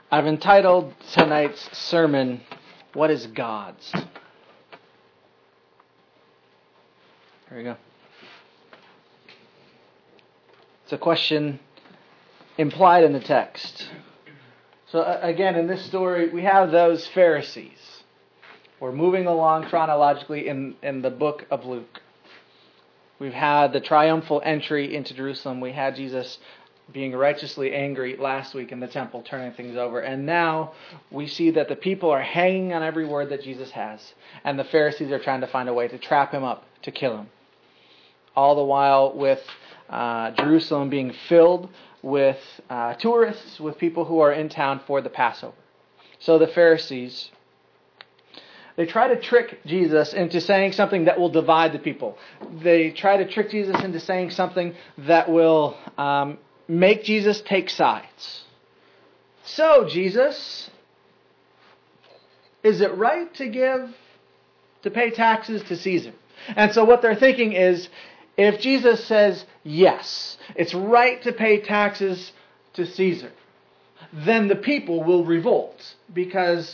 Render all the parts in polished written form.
I've entitled tonight's sermon, What is God's? There we go. It's a question implied in the text. So again, in this story, we have those Pharisees. We're moving along chronologically in the book of Luke. We've had the triumphal entry into Jerusalem. We had Jesus being righteously angry last week in the temple, turning things over. And now we see that the people are hanging on every word that Jesus has. And the Pharisees are trying to find a way to trap him up, to kill him. All the while with Jerusalem being filled with tourists, with people who are in town for the Passover. So the Pharisees, they try to trick Jesus into saying something that will divide the people. They try to trick Jesus into saying something that will make Jesus take sides. So, Jesus, is it right to pay taxes to Caesar? And so what they're thinking is, if Jesus says, yes, it's right to pay taxes to Caesar, then the people will revolt because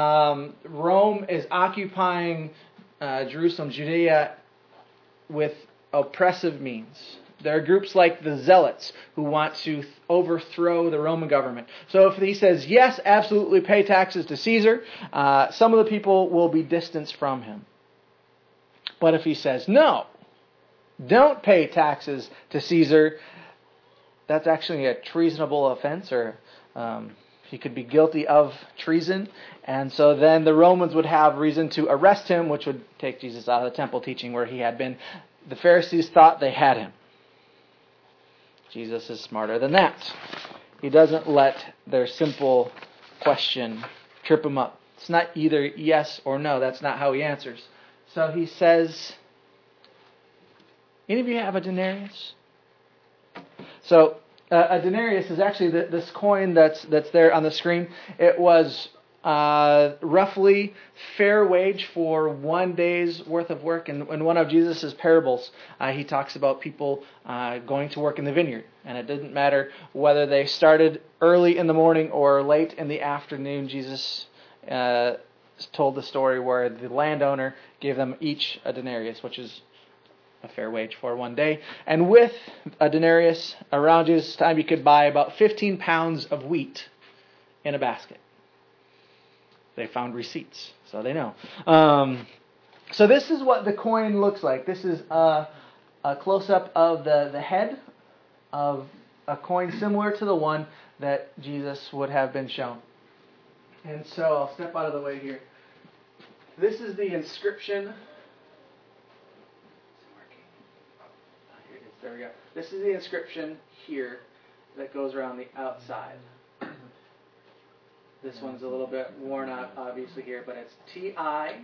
Rome is occupying Jerusalem, Judea, with oppressive means. There are groups like the Zealots who want to overthrow the Roman government. So if he says, yes, absolutely pay taxes to Caesar, some of the people will be distanced from him. But if he says, no, don't pay taxes to Caesar, that's actually a treasonable offense, or he could be guilty of treason. And so then the Romans would have reason to arrest him, which would take Jesus out of the temple teaching where he had been. The Pharisees thought they had him. Jesus is smarter than that. He doesn't let their simple question trip him up. It's not either yes or no. That's not how he answers. So he says, any of you have a denarius? So a denarius is actually this coin that's there on the screen. It was roughly fair wage for 1 day's worth of work. And in one of Jesus' parables, he talks about people going to work in the vineyard. And it didn't matter whether they started early in the morning or late in the afternoon. Jesus told the story where the landowner gave them each a denarius, which is a fair wage for 1 day. And with a denarius, around Jesus' time, you could buy about 15 pounds of wheat in a basket. They found receipts, so they know. So this is what the coin looks like. This is a close-up of the head of a coin similar to the one that Jesus would have been shown. And so I'll step out of the way here. This is the inscription. There we go. This is the inscription here that goes around the outside. This one's a little bit worn out, obviously, here, but it's TICAESAR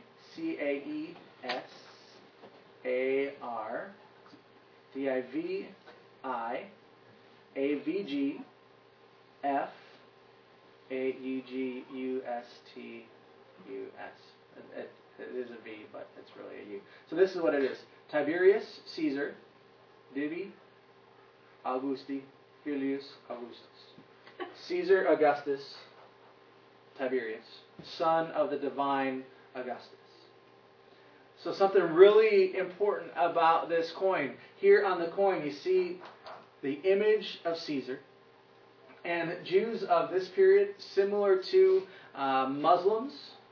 DIVI AVG F AEGUSTUS. It is a V, but it's really a U. So this is what it is. Tiberius Caesar Divi Augusti Filius Augustus. Caesar Augustus Tiberius, son of the divine Augustus. So something really important about this coin. Here on the coin you see the image of Caesar. And Jews of this period, similar to Muslims,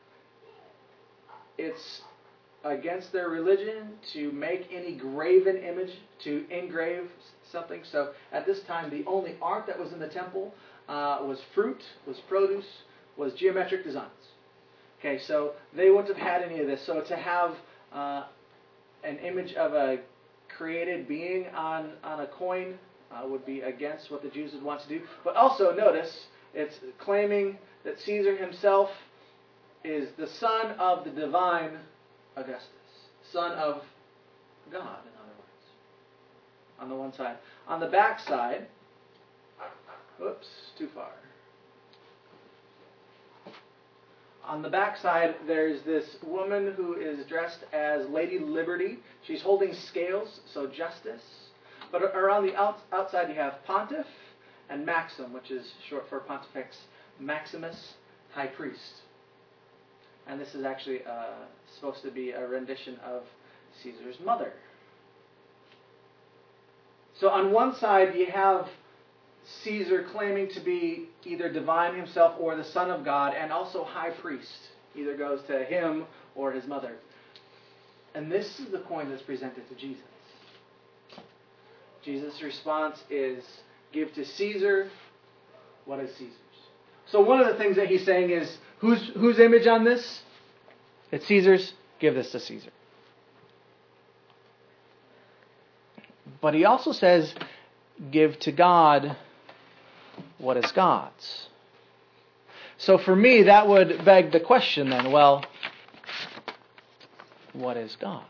it's against their religion to make any graven image, to engrave something. So at this time, the only art that was in the temple was fruit, was produce, was geometric designs. Okay, so they wouldn't have had any of this. So to have an image of a created being on a coin would be against what the Jews would want to do. But also notice, it's claiming that Caesar himself is the son of the divine Augustus, son of God, in other words, on the one side. On the back side, whoops, too far. On the back side, there's this woman who is dressed as Lady Liberty. She's holding scales, so justice. But around the outside, you have Pontiff and Maxim, which is short for Pontifex Maximus, high priest. And this is actually supposed to be a rendition of Caesar's mother. So on one side you have Caesar claiming to be either divine himself or the Son of God, and also high priest. Either goes to him or his mother. And this is the coin that's presented to Jesus. Jesus' response is, give to Caesar what is Caesar's. So one of the things that he's saying is, whose image on this? It's Caesar's. Give this to Caesar. But he also says, give to God what is God's. So for me, that would beg the question then, well, what is God's?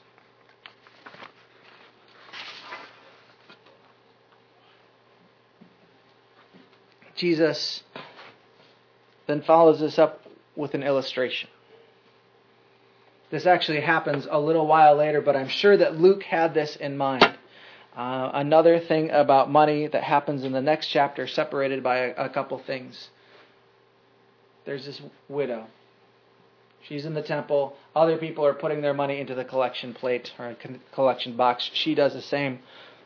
Jesus then follows this up with an illustration. This actually happens a little while later, but I'm sure that Luke had this in mind. Another thing about money that happens in the next chapter, separated by a couple things. There's this widow. She's in the temple. Other people are putting their money into the collection plate or collection box. She does the same.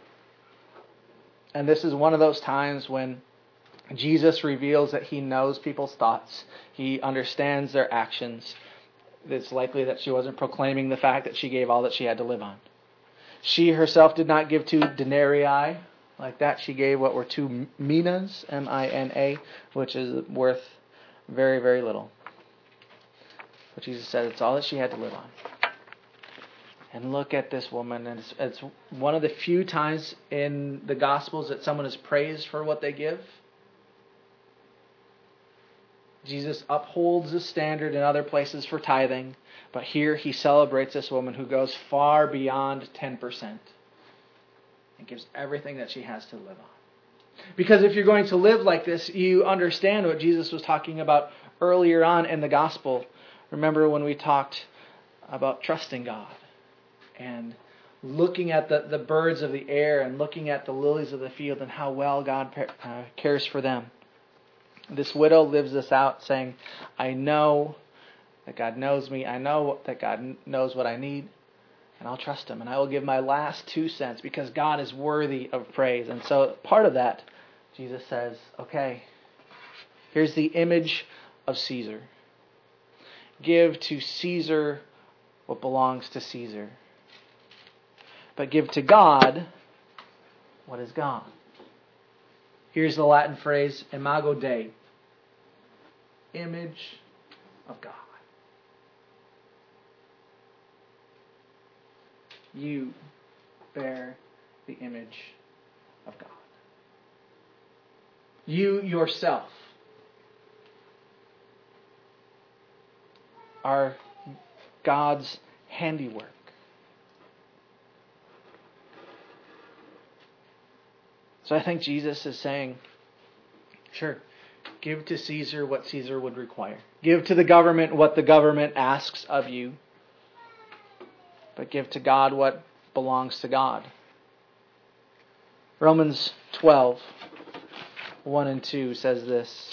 And this is one of those times when Jesus reveals that he knows people's thoughts. He understands their actions. It's likely that she wasn't proclaiming the fact that she gave all that she had to live on. She herself did not give 2 denarii like that. She gave what were 2 minas, M-I-N-A, which is worth very, very little. But Jesus said it's all that she had to live on. And look at this woman. And it's one of the few times in the Gospels that someone is praised for what they give. Jesus upholds the standard in other places for tithing, but here he celebrates this woman who goes far beyond 10% and gives everything that she has to live on. Because if you're going to live like this, you understand what Jesus was talking about earlier on in the gospel. Remember when we talked about trusting God and looking at the birds of the air and looking at the lilies of the field and how well God cares for them. This widow lives this out, saying, I know that God knows me. I know that God knows what I need. And I'll trust him. And I will give my last 2 cents because God is worthy of praise. And so part of that, Jesus says, okay, here's the image of Caesar. Give to Caesar what belongs to Caesar. But give to God what is God. Here's the Latin phrase, imago Dei. Image of God. You bear the image of God. You yourself are God's handiwork. So I think Jesus is saying, sure, give to Caesar what Caesar would require. Give to the government what the government asks of you. But give to God what belongs to God. Romans 12, 1 and 2 says this.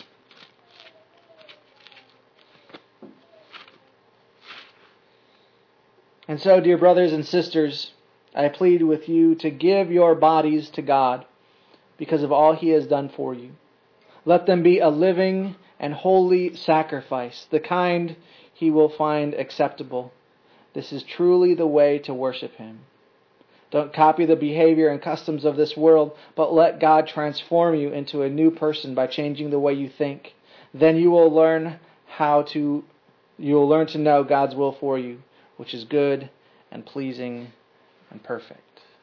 And so, dear brothers and sisters, I plead with you to give your bodies to God because of all he has done for you. Let them be a living and holy sacrifice, the kind he will find acceptable. This is truly the way to worship him. Don't copy the behavior and customs of this world, but let God transform you into a new person by changing the way you think. Then you will learn to know God's will for you, which is good and pleasing and perfect.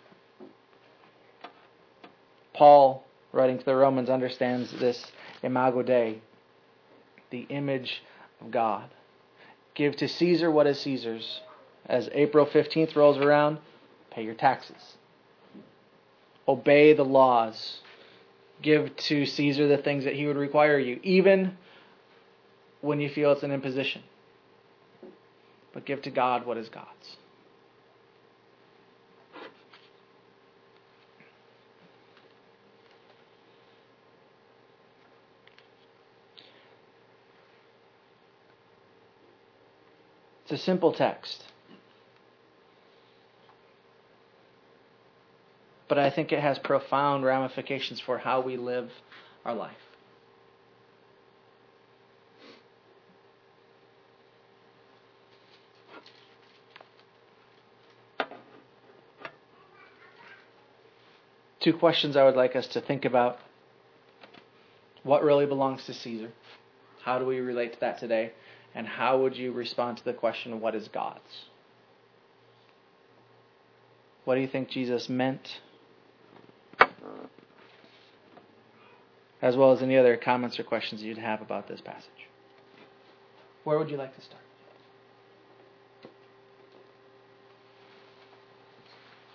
Paul, writing to the Romans, understands this imago Dei, the image of God. Give to Caesar what is Caesar's. As April 15th rolls around, pay your taxes. Obey the laws. Give to Caesar the things that he would require you, even when you feel it's an imposition. But give to God what is God's. a simple text. But I think it has profound ramifications for how we live our life. Two questions I would like us to think about. What really belongs to Caesar? How do we relate to that today? And how would you respond to the question, what is God's? What do you think Jesus meant? As well as any other comments or questions you'd have about this passage. Where would you like to start?